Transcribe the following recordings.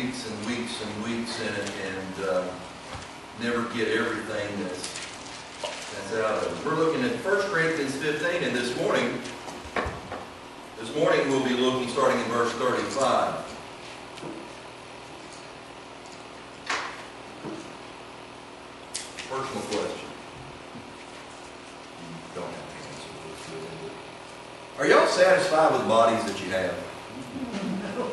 weeks and weeks and weeks in it and never get everything that's out of it. We're looking at 1 Corinthians 15, and this morning we'll be looking starting in verse 35. Personal question. You don't have to answer this. Are y'all satisfied with the bodies that you have? No.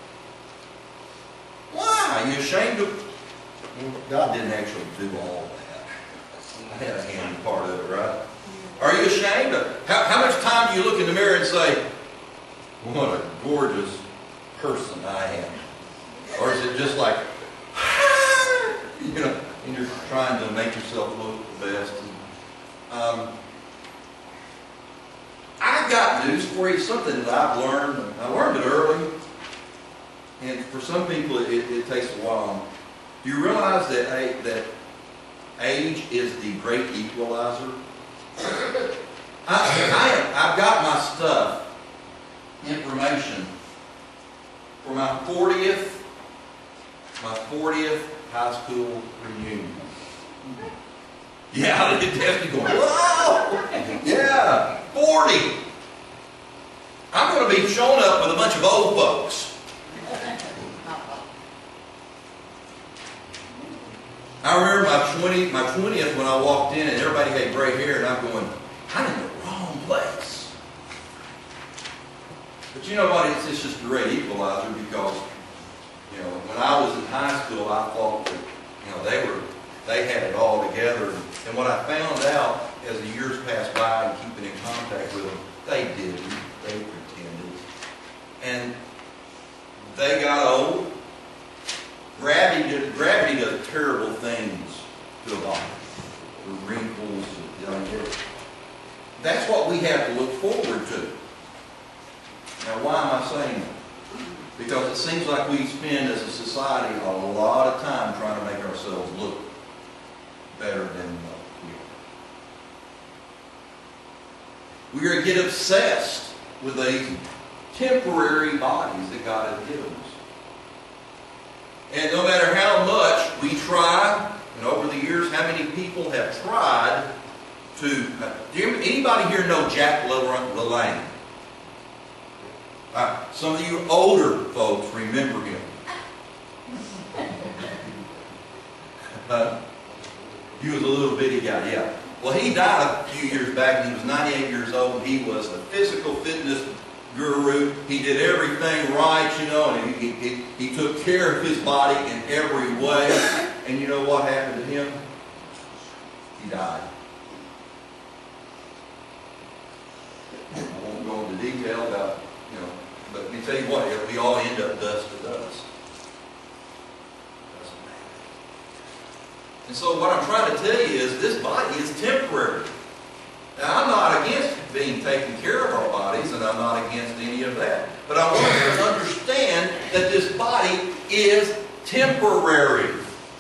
Why? Are you ashamed of? Well, God didn't actually do all that. I had a hand in part of it, right? Are you ashamed of? How much time do you look in the mirror and say, what a gorgeous person I am? Or is it just like, and you're trying to make yourself look the best? I've got news for you, something that I've learned. I learned it early, and for some people it takes a while. Do you realize that age is the great equalizer? I've got my stuff, information, for my 40th high school reunion. Yeah, it definitely going, whoa! Yeah, 40! I'm going to be showing up with a bunch of old folks. I remember my 20th when I walked in and everybody had gray hair and I'm going, I'm in the wrong place. But you know what? It's just a great equalizer because, when I was in high school, I thought that, they had it all together. And what I found out as the years passed by and keeping in contact with them, they didn't. They pretended. And they got old. Gravity does terrible things to a body. The wrinkles, that's what we have to look forward to. Now, why am I saying that? Because it seems like we spend as a society a lot of time trying to make ourselves look better than we are. We are get obsessed with these temporary bodies that God has given us. And no matter how much we try, and over the years, how many people have tried to... anybody here know Jack LaLanne? Some of you older folks remember him. He was a little bitty guy, yeah. Well, he died a few years back, and he was 98 years old. He was a physical fitness guru. He did everything right, and he took care of his body in every way. And you know what happened to him? He died. I won't go into detail about, but let me tell you what, we all end up dust to dust. Doesn't matter. And so what I'm trying to tell you is this body is temporary. Now, I'm not against being taken care of our bodies, and I'm not against any of that. But I want you to understand that this body is temporary.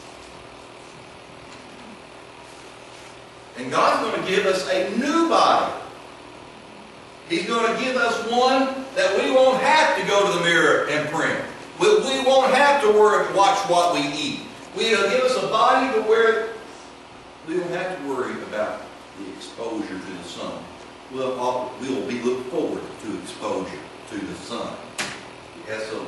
And God's going to give us a new body. He's going to give us one that we won't have to go to the mirror and print. We won't have to watch what we eat. He'll give us a body to where we don't have to worry about the exposure to the sun. We will be looking forward to exposure to the sun. S-O-N.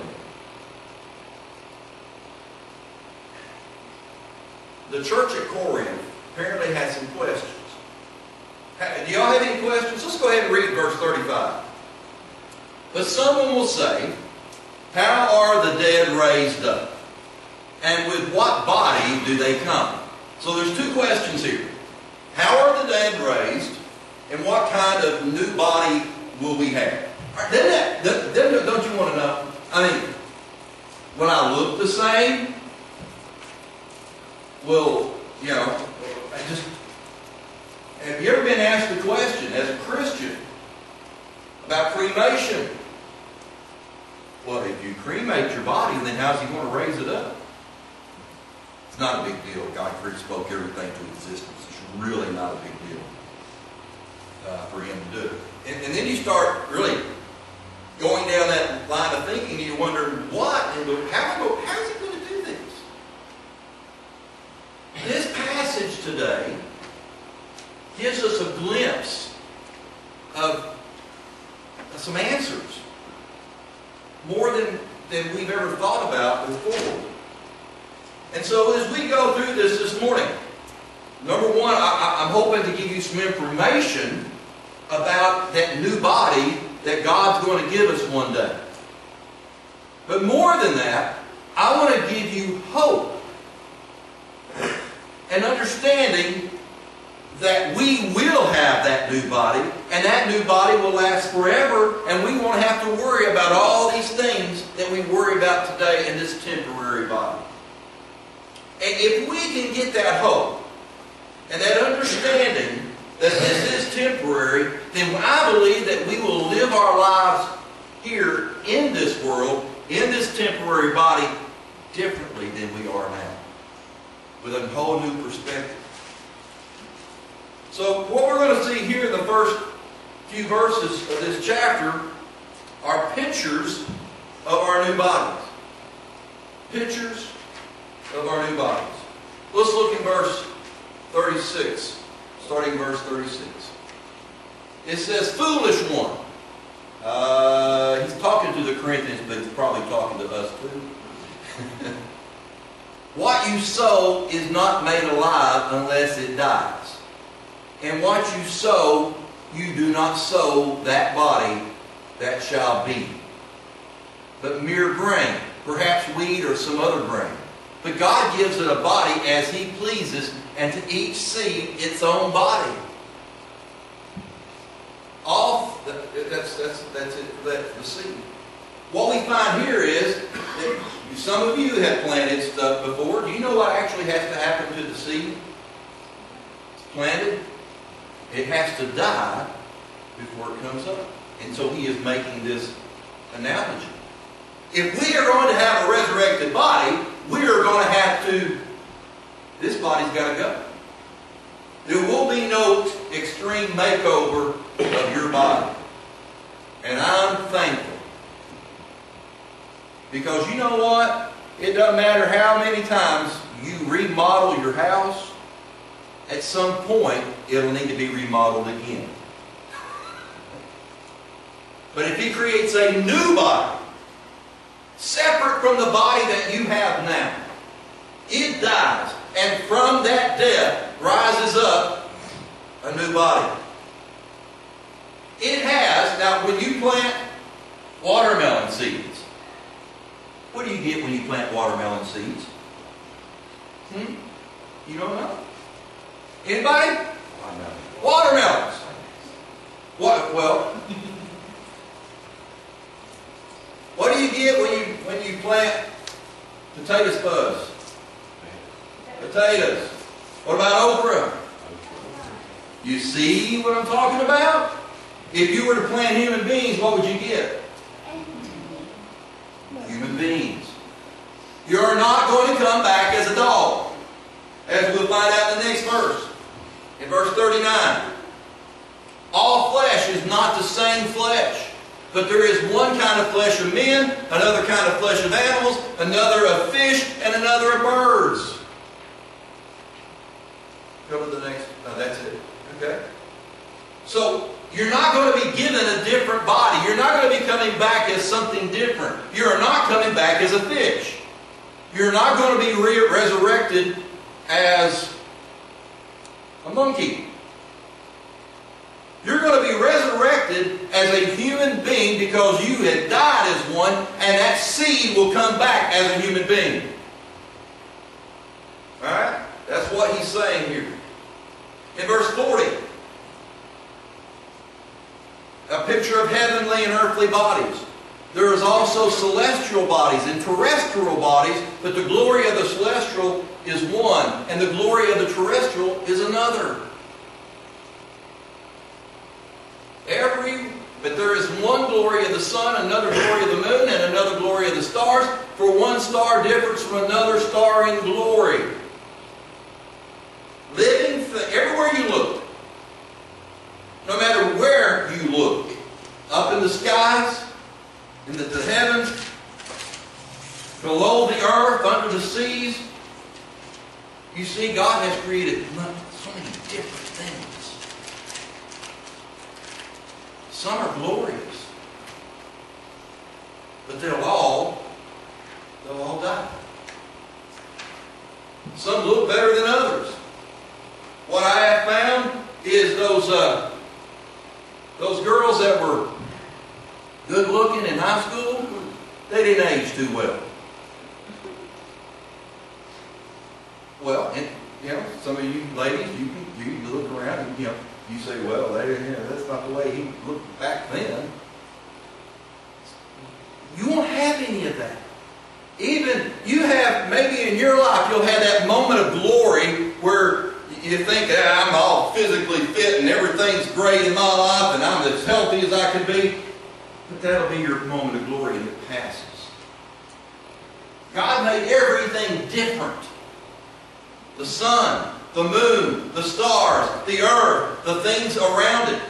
The church at Corinth apparently had some questions. Do y'all have any questions? Let's go ahead and read verse 35. But someone will say, how are the dead raised up? And with what body do they come? So there's two questions here. How are the dead raised? And what kind of new body will we have? Don't you want to know? I mean, will I look the same? Well, have you ever been asked the question as a Christian about cremation? Well, if you cremate your body, then how's He going to raise it up? It's not a big deal. God spoke everything to existence. It's really not a big deal for Him to do it. And then you start really going down that line of thinking, and you wonder, what? And how is He us a glimpse of some answers. More than we've ever thought about before. And so as we go through this morning, number one, I'm hoping to give you some information about that new body that God's going to give us one day. But more than that, I want to give you hope and understanding that we will have that new body, and that new body will last forever, and we won't have to worry about all these things that we worry about today in this temporary body. And if we can get that hope and that understanding that this is temporary, then I believe that we will live our lives here in this world, in this temporary body, differently than we are now, with a whole new perspective. So what we're going to see here in the first few verses of this chapter are pictures of our new bodies. Pictures of our new bodies. Let's look in verse 36, starting verse 36. It says, "Foolish one." He's talking to the Corinthians, but he's probably talking to us too. "What you sow is not made alive unless it dies. And what you sow, you do not sow that body that shall be, but mere grain, perhaps wheat or some other grain. But God gives it a body as He pleases, and to each seed its own body." That's it. That's the seed. What we find here is that some of you have planted stuff before. Do you know what actually has to happen to the seed? It's planted. It has to die before it comes up. And so he is making this analogy. If we are going to have a resurrected body, we are going to have to, this body's got to go. There will be no extreme makeover of your body. And I'm thankful. Because you know what? It doesn't matter how many times you remodel your house, at some point it'll need to be remodeled again. But if He creates a new body, separate from the body that you have now, it dies, and from that death rises up a new body. It has, now when you plant watermelon seeds, what do you get when you plant watermelon seeds? You don't know? Anybody? Watermelons. What? Well, what do you get when you plant potato spuds? Potatoes. What about okra? You see what I'm talking about? If you were to plant human beings, what would you get? Human beings. You're not going to come back as a dog, as we'll find out in the next verse. In verse 39, "All flesh is not the same flesh, but there is one kind of flesh of men, another kind of flesh of animals, another of fish, and another of birds." Go to the next. No, that's it. Okay? So, you're not going to be given a different body. You're not going to be coming back as something different. You are not coming back as a fish. You're not going to be resurrected as a monkey. You're going to be resurrected as a human being because you had died as one, and that seed will come back as a human being. Alright? That's what he's saying here. In verse 40, a picture of heavenly and earthly bodies. There is also celestial bodies and terrestrial bodies, but the glory of the celestial is one, and the glory of the terrestrial is another. But there is one glory of the sun, another glory of the moon, and another glory of the stars, for one star differs from another star in glory. Everywhere you look, no matter where you look, up in the skies, in the heavens, below the earth, under the seas, you see God has created so many different things. Some are glorious. But they'll all die. Some look better than others. What I have found is those girls that were good looking in high school, they didn't age too well. Well, and, some of you ladies, you look around and you say, well, that's not the way he looked back then. You won't have any of that. Even you have, maybe in your life, you'll have that moment of glory where you think, I'm all physically fit and everything's great in my life and I'm as healthy as I can be. But that'll be your moment of glory and it passes. God made everything different. The sun, the moon, the stars, the earth, the things around it.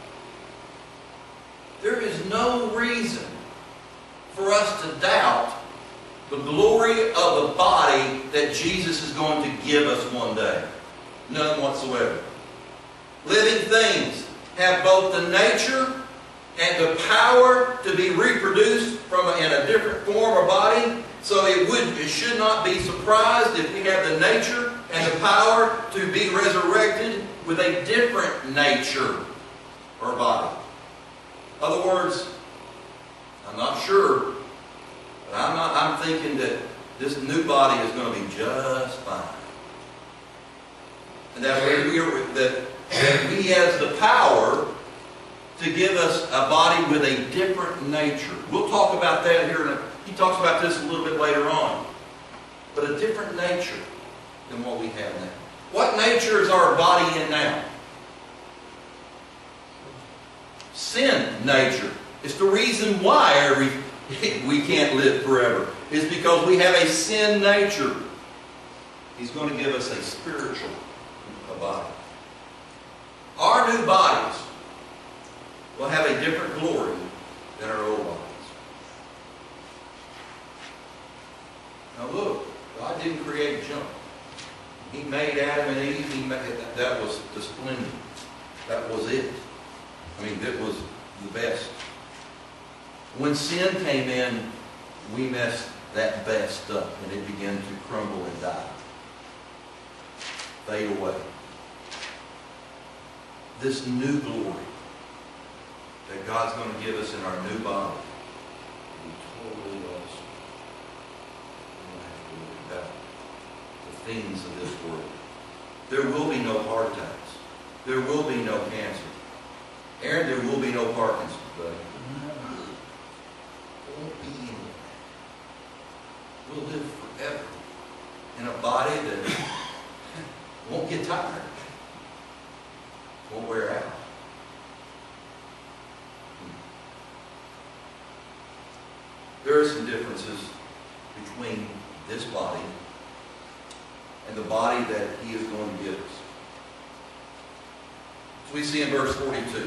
There is no reason for us to doubt the glory of the body that Jesus is going to give us one day. None whatsoever. Living things have both the nature and the power to be reproduced in a different form or body. So it should not be surprised if we have the nature and the power to be resurrected with a different nature or body. In other words, I'm not sure, but I'm thinking that this new body is going to be just fine. And that we has the power to give us a body with a different nature. We'll talk about that here. He talks about this a little bit later on. But a different nature than what we have now. What nature is our body in now? Sin nature. It's the reason why we can't live forever. It's because we have a sin nature. He's going to give us a spiritual body. Our new bodies will have a different glory than our old bodies. Now look, God didn't create junk. He made Adam and Eve. That was the splendor. That was it. That was the best. When sin came in, we messed that best up and it began to crumble and die. Fade away. This new glory that God's going to give us in our new body will be totally awesome. We don't have to worry about the things of this world. There will be no heart attacks. There will be no cancer. Aaron, there will be no Parkinson's, buddy. There won't be any of that. We'll live forever in a body that won't get tired. Won't wear out. There are some differences between this body and the body that He is going to give us. So we see in verse 42.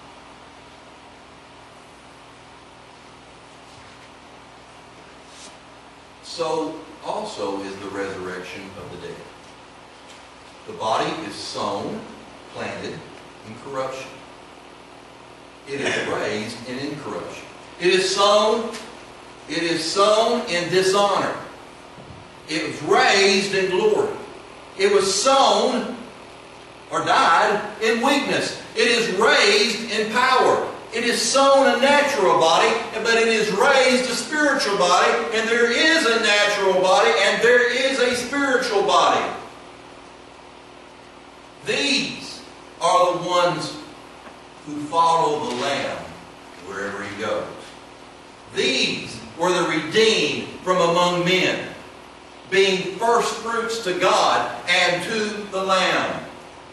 So also is the resurrection of the dead. The body is sown, planted in corruption. It is raised in incorruption. It is sown in dishonor. It was raised in glory. It was sown or died in weakness. It is raised in power. It is sown a natural body, but it is raised a spiritual body, and there is a natural body, and there is a spiritual body. These are the ones who follow the Lamb wherever He goes. These were the redeemed from among men, being first fruits to God and to the Lamb.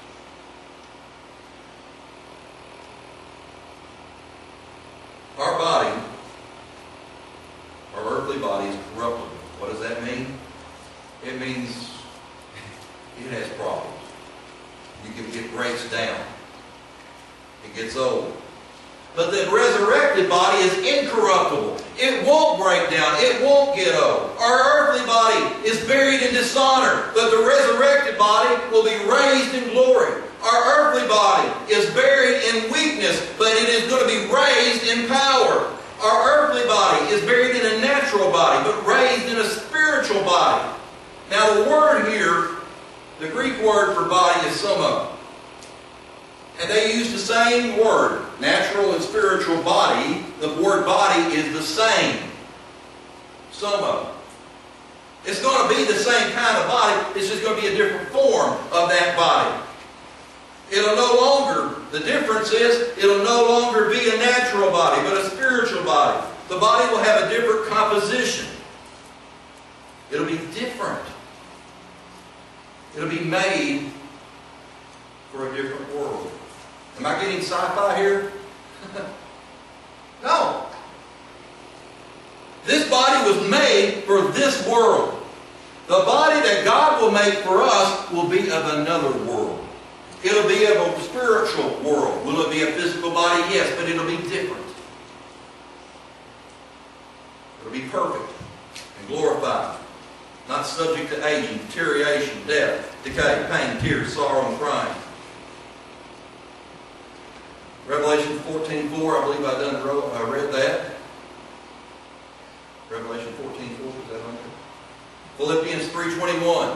Our body, our earthly body, is corruptible. What does that mean? It means it has problems. It breaks down. It gets old. But the resurrected body is incorruptible. It won't break down. It won't get old. Our earthly body is buried in dishonor, but the resurrected body will be raised in glory. Our earthly body is buried in weakness, but it is going to be natural body, but raised in a spiritual body. Now the word here, the Greek word for body is soma. And they use the same word, natural and spiritual body. The word body is the same. Soma. It's going to be the same kind of body. It's just going to be a different form of that body. It'll no longer, the difference is, it'll no longer be a natural body, but a spiritual body. The body will have a different composition. It'll be different. It'll be made for a different world. Am I getting sci-fi here? No. This body was made for this world. The body that God will make for us will be of another world. It'll be of a spiritual world. Will it be a physical body? Yes, but it'll be different. It'll be perfect and glorified. Not subject to aging, deterioration, death, decay, pain, tears, sorrow, and crying. Revelation 14:4, I believe I read that. Revelation 14:4, is that on there? Philippians 3:21.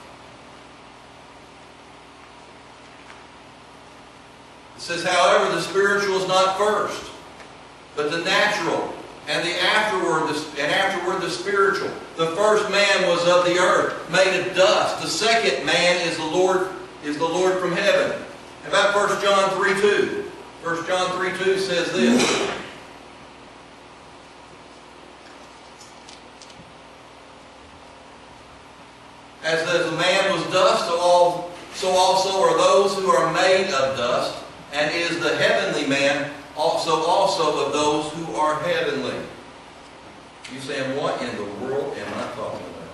It says, however, the spiritual is not first, but the natural, and afterward the spiritual. The first man was of the earth, made of dust. The second man is the Lord from heaven. How about 1 John 3:2? 1 John 3:2 says this. As the man was dust, so also are those who are made of dust, and is the heavenly man also of those who are heavenly. You saying, what in the world am I talking about?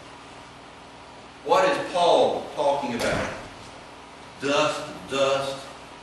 What is Paul talking about? Dust, dust.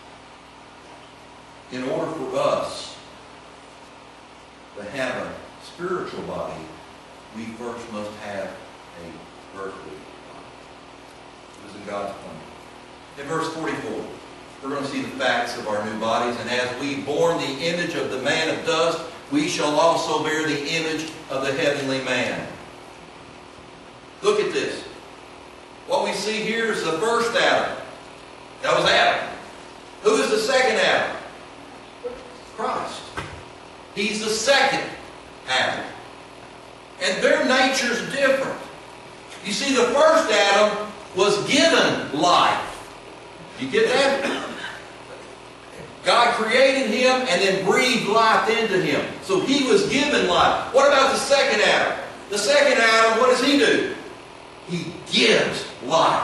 In order for us to have a spiritual body, we first must have a earthly body. It was in God's plan. In verse 44, we're going to see the facts of our new bodies. And as we born the image of the man of dust, we shall also bear the image of the heavenly man. Look at this. What we see here is the first Adam. That was Adam. Who is the second Adam? Christ. He's the second Adam. And their nature's different. You see, the first Adam was given life. You get that? God created him and then breathed life into him. So he was given life. What about the second Adam? The second Adam, what does he do? He gives life.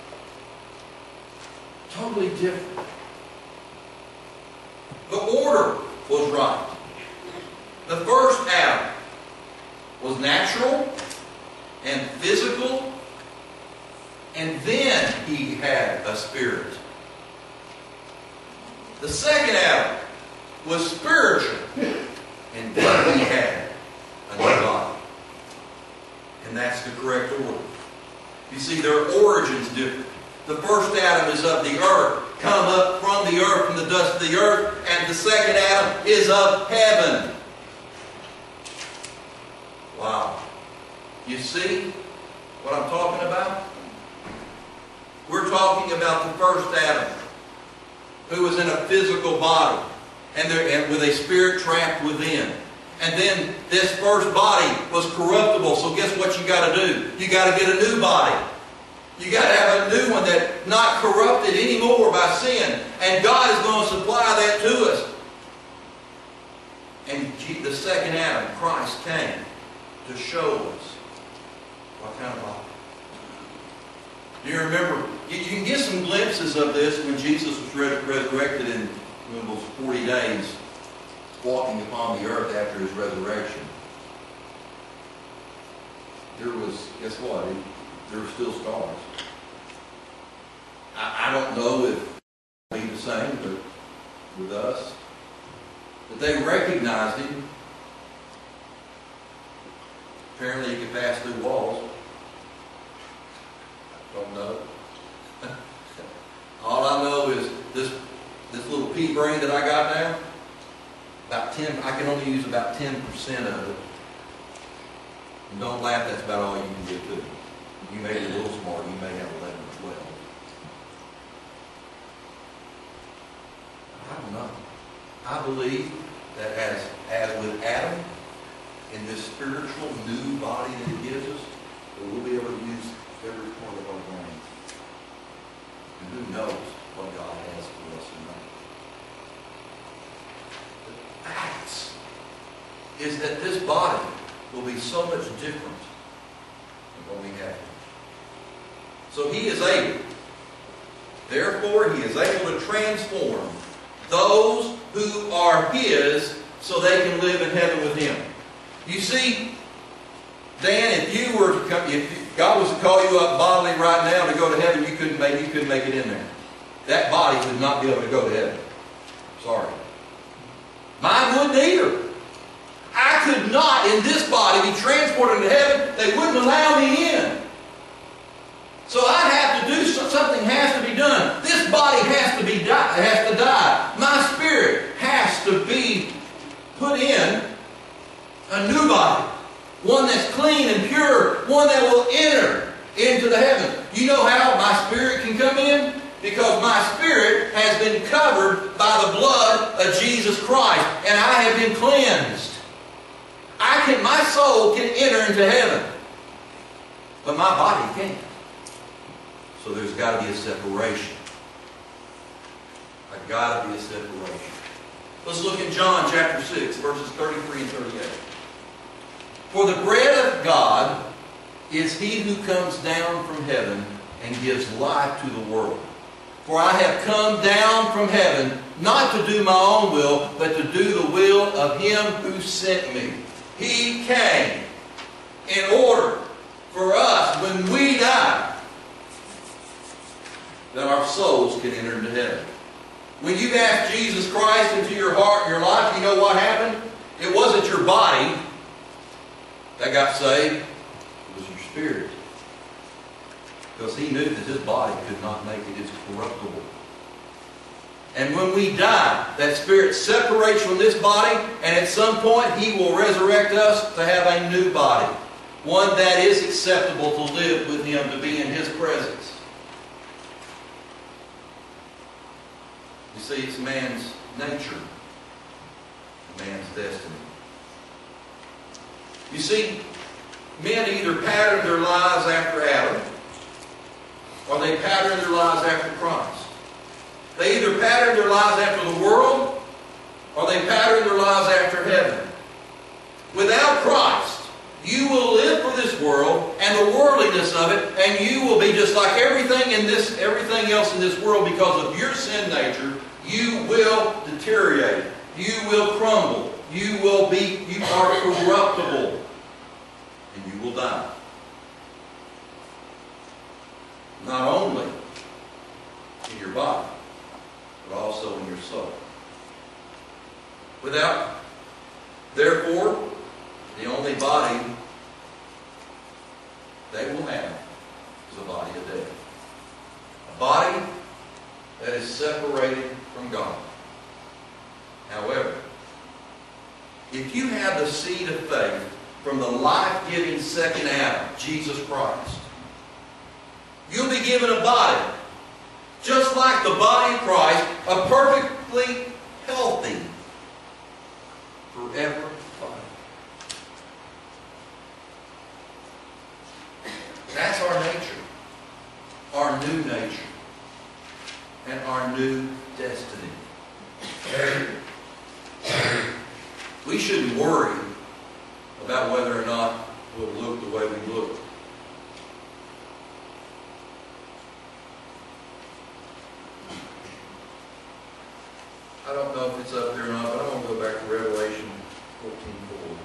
Totally different. The order was right. The first Adam was natural and physical, and then he had a spirit. The second Adam was spiritual, and then he had a new body. And that's the correct order. You see, their origin's different. The first Adam is of the earth, come up from the earth, from the dust of the earth, and the second Adam is of heaven. Wow. You see what I'm talking about? We're talking about the first Adam, who was in a physical body, and with a spirit trapped within. And then this first body was corruptible, so guess what you got to do? You got to get a new body. You got to have a new one that's not corrupted anymore by sin. And God is going to supply that to us. And the second Adam, Christ, came to show us what kind of body. Do you remember? You can get some glimpses of this when Jesus was resurrected in those 40 days, walking upon the earth after his resurrection. There was, guess what? There were still scars. I don't know if it will be the same, but with us. But they recognized him. Apparently he could pass through walls. Don't know. All I know is this little pea brain that I got now, I can only use about 10% of it. And don't laugh, that's about all you can get to. You may be a little smart, you may have 11 or 12. I don't know. I believe that as with Adam, in this spiritual new body that He gives us, that we'll be able to use every part of our brain. And who knows what God has for us tonight. The facts is that this body will be so much different than what we have. So He is able. Therefore, He is able to transform those who are His so they can live in heaven with Him. You see, Dan, if God was to call you up bodily right now to go to heaven, you couldn't make it in there. That body would not be able to go to heaven. Sorry. Mine wouldn't either. I could not, in this body, be transported to heaven. They wouldn't allow me in. So I'd have to do something. Has to be done. This body has to die. My spirit has to be put in a new body. One that's clean and pure. One that will enter into the heaven. You know how my spirit can come in? Because my spirit has been covered by the blood of Jesus Christ. And I have been cleansed. My soul can enter into heaven. But my body can't. So there's got to be a separation. There's got to be a separation. Let's look at John chapter 6, verses 33 and 38. For the bread of God is He who comes down from heaven and gives life to the world. For I have come down from heaven, not to do my own will, but to do the will of Him who sent me. He came in order for us, when we die, that our souls can enter into heaven. When you asked Jesus Christ into your heart and your life, you know what happened? It wasn't your body that got saved. It was your spirit. Because He knew that His body could not make it. It's corruptible. And when we die, that spirit separates from this body, and at some point He will resurrect us to have a new body. One that is acceptable to live with Him, to be in His presence. You see, it's man's nature, man's destiny. You see, men either pattern their lives after Adam, or they pattern their lives after Christ. They either pattern their lives after the world, or they pattern their lives after heaven. Without Christ, you will live for this world and the worldliness of it, and you will be just like everything else in this world. Because of your sin nature, you will deteriorate. You will crumble. You are corruptible. And you will die. Not only in your body, but also in your soul. Therefore, the only body they will have is a body of death. A body that is separated from God. However, if you have the seed of faith from the life-giving second Adam, Jesus Christ, you'll be given a body, just like the body of Christ, a perfectly healthy, forever body. That's our nature, our new nature, and our new destiny. We shouldn't worry about whether or not we'll look the way we look. I don't know if it's up there or not, but I want to go back to Revelation 14:4.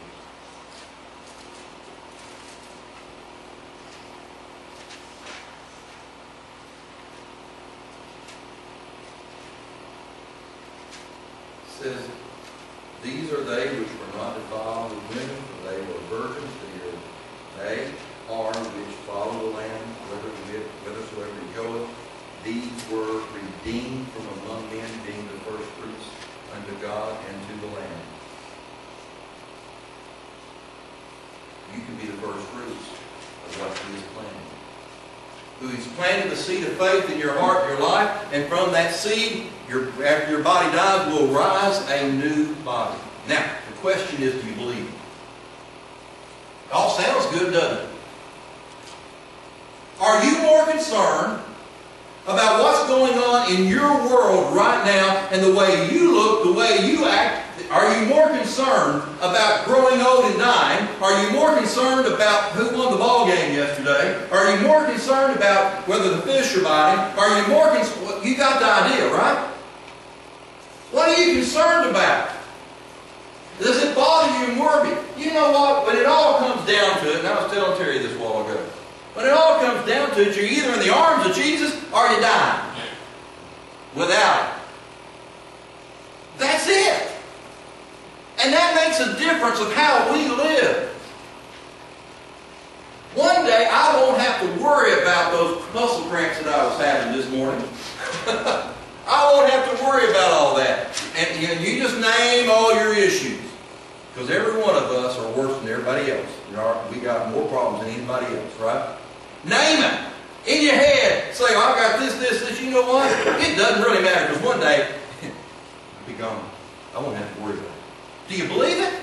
It says, "These are they which were not defiled with women, for they were virgins still. They are which follow the Lamb, whithersoever he goeth. These were redeemed from among men, being the first fruits unto God and to the Lamb." you can be the first fruits of what He has planted. Who He's planted the seed of faith in your heart, your life, and from that seed, after your body dies, will rise a new body. Now, the question is, do you believe it? All sounds good, doesn't it? Are you more concerned about what's going on in your world right now and the way you look, the way you act? Are you more concerned about growing old and dying? Are you more concerned about who won the ball game yesterday? Are you more concerned about whether the fish are biting? Are you more concerned? You got the idea, right? What are you concerned about? Does it bother you and worry you? You know what? When it all comes down to it, and I was telling Terry this a while ago, when it all comes down to it, you're either in the arms of Jesus or you die. Without it. That's it. And that makes a difference of how we live. One day I won't have to worry about those muscle cramps that I was having this morning. I won't have to worry about all that. And you just name all your issues. Because every one of us are worse than everybody else. We got more problems than anybody else, right? Name it. In your head. Say, oh, I got this. You know what? It doesn't really matter, because one day I'll be gone. I won't have to worry about it. Do you believe it?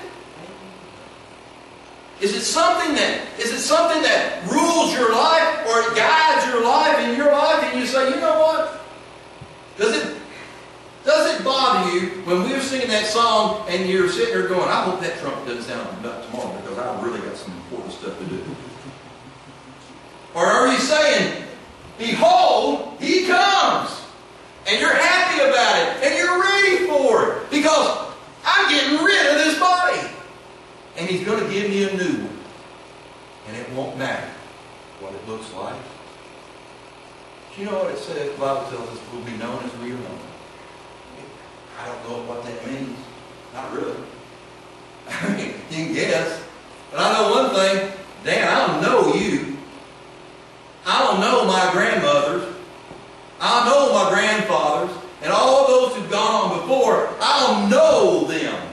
Is it something that rules your life, or it guides your life in your life, and you say, you know what? Does it bother you when we were singing that song and you're sitting there going, I hope that trumpet doesn't sound about tomorrow, because I've really got some important stuff to do. Or are you saying, behold, He comes, and you're happy about it, and you're ready for it, because I'm getting rid of this body. And He's going to give me a new one. And it won't matter what it looks like. Do you know what it says? The Bible tells us we'll be known as we are known. I don't know what that means. Not really. I mean, you can guess. But I know one thing. Dan, I don't know you. I don't know my grandmothers. I don't know my grandfathers. And all those who've gone on before, I don't know them.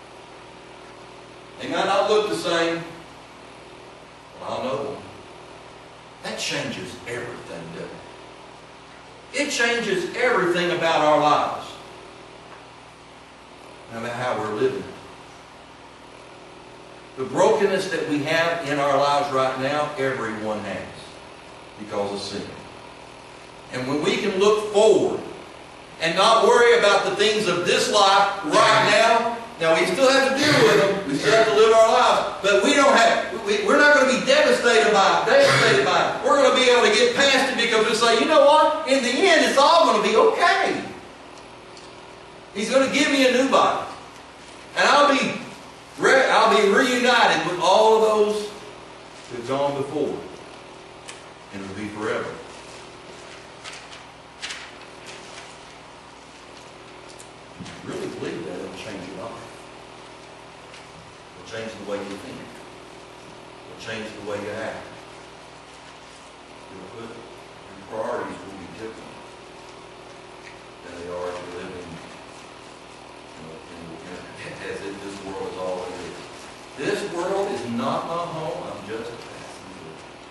They might not look the same, but I'll know them. That changes everything, doesn't it? It changes everything about our lives. No matter how we're living. The brokenness that we have in our lives right now, everyone has. Because of sin. And when we can look forward and not worry about the things of this life right now we still have to deal with them. We still have to live our lives. But we're not going to be devastated by it. We're going to be able to get past it, because we'll say, you know what? In the end, it's all going to be okay. He's going to give me a new body. And I'll be reunited with all of those who've gone before. And it'll be forever. If you really believe that, it'll change your life. It'll change the way you think. It'll change the way you act. Your priorities will be different than they are if you're living as if this world is all it is. This world is not my home. I'm just a passenger.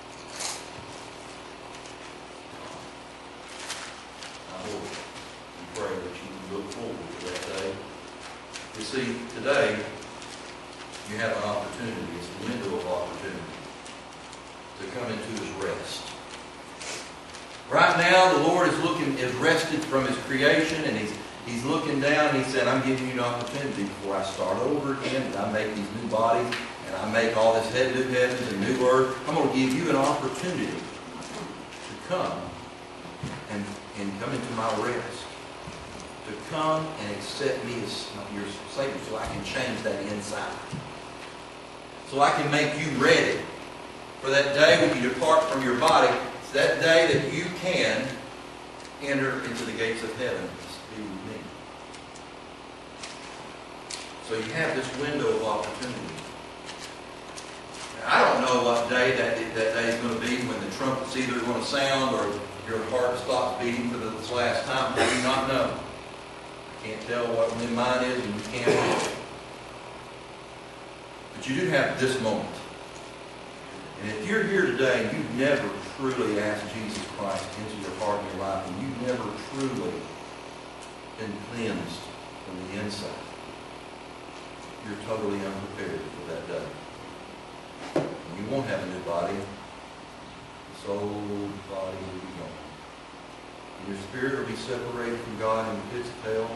I hope and pray that you can look forward to that day. You see, today you have an opportunity. It's the window of opportunity to come into His rest. Right now, the Lord is rested from His creation, and He's looking down and He said, I'm giving you an opportunity before I start over again, and I make these new bodies, and I make all this new heavens and new earth. I'm going to give you an opportunity to come and come into my rest. To come and accept me as your Savior, so I can change that inside. So I can make you ready for that day when you depart from your body. It's that day that you can enter into the gates of heaven to be with me. So you have this window of opportunity. Now, I don't know what day that day is going to be, when the trumpet's either going to sound or your heart stops beating for this last time. I do not know. I can't tell what when mine is, and you can't. But you do have this moment. And if you're here today and you've never truly asked Jesus Christ into your heart and your life, and you've never truly been cleansed from the inside, you're totally unprepared for that day. And you won't have a new body. This old body will be gone. And your spirit will be separated from God in the pits of hell.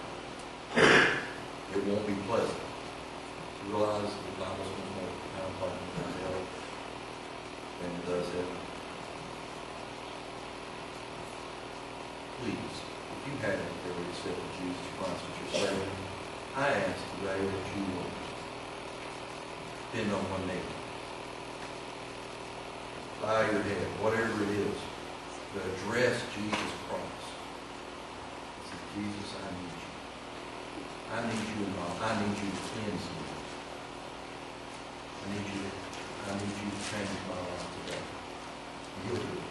It won't be pleasant. You realize the Bible's more powerful than hell than it does heaven. Please, if you haven't really accepted Jesus Christ as your Savior, I ask today that you will bend on one knee. Bow your head, whatever it is, to address Jesus Christ. Say, Jesus, I need you. I need you in my life. I need you to cleanse me. I need you to change my life today. And He'll do it.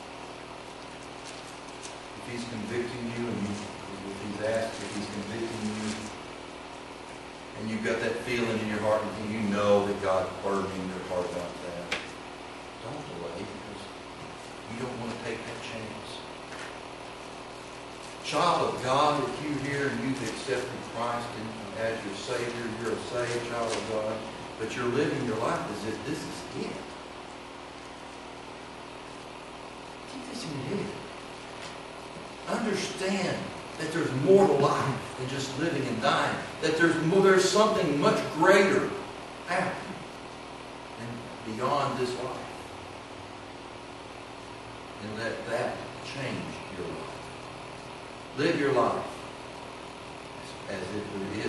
If He's convicting you, and if He's convicting you, and you've got that feeling in your heart, and you know that God's burdening your heart about that, don't delay, because you don't want to take that chance. Child of God, if you're here and you've accepted Christ as your Savior, you're a saved child of God, but you're living your life as if this is it. Keep this in your head. Understand that there's more to life than just living and dying. That there's something much greater after and beyond this life. And let that change your life. Live your life as if it